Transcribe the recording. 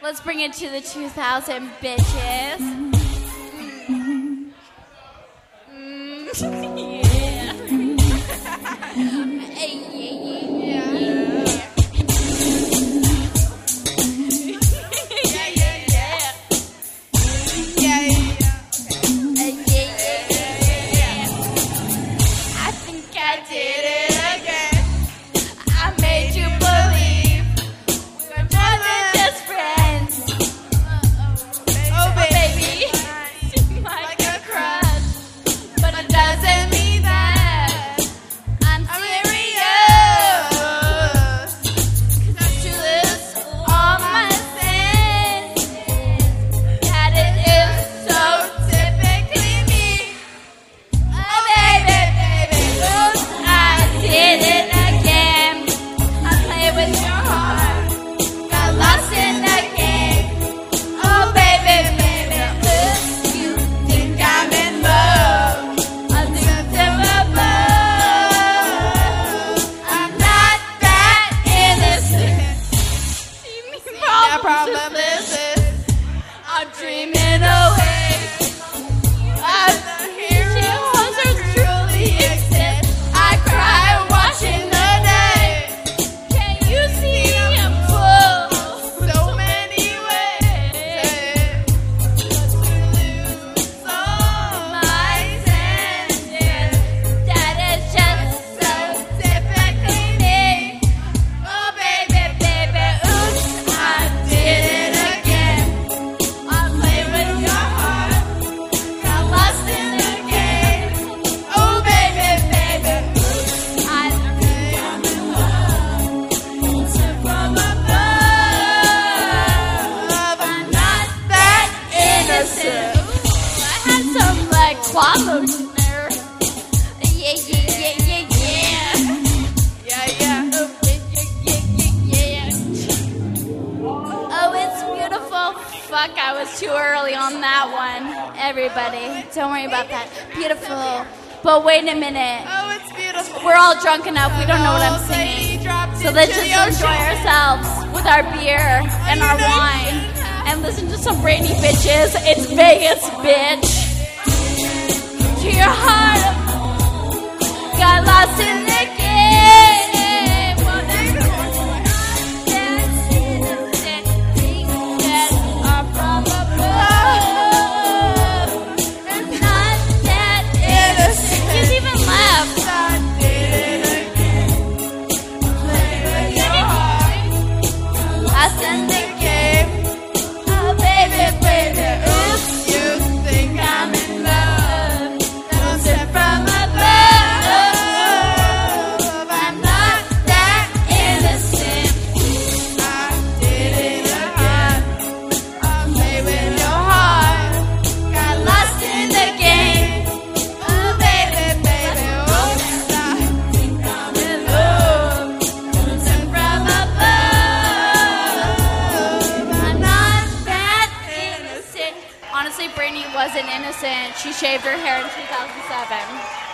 Let's bring it to the 2000 bitches. Yeah. I think I did it again. I made you believe we're more than just friends. Oh, baby, seem like a crush, but it doesn't mean that I'm serious. 'Cause I do this all my senses. That it is so typically me. Oh, baby, oops, I did it again. I played with your heart, got lost in the game. Oh, baby, oops, you think I'm in love. I think I'm in love. I'm not that innocent. See me problem is I'm dreaming away. Truly exist. I cry watching the day. Can you see I'm full so many ways? To lose all my senses. That is just so typically me. Oh, baby, oops, I did it again. I played with your heart, got lost in the game. Oh, baby, oops, I think I'm in love. Sent from above. I'm not that innocent. Ooh, I had some like quad notes in there. Yeah. Oh, it's beautiful. Fuck, I was too early on that one. Everybody, don't worry about that. Beautiful. But wait a minute. Oh, it's beautiful. We're all drunk enough. We don't know what I'm singing. So let's just enjoy ourselves with our beer and our wine and listen to some brainy bitches. It's Vegas, bitch. To your heart, got lost in the game. Well, there's that's innocent things that are from above. It's not that innocent. He's even left. Lost in the game. Oh, baby, oops, you think I'm in love. I'm sent from above. I'm not that innocent. I did it again. I played with your heart, got lost in the game. Oh, baby, oops, I think I'm in love. I'm sent from above. I'm not that innocent. Honestly, Brittany wasn't innocent. She shaved her hair in 2007.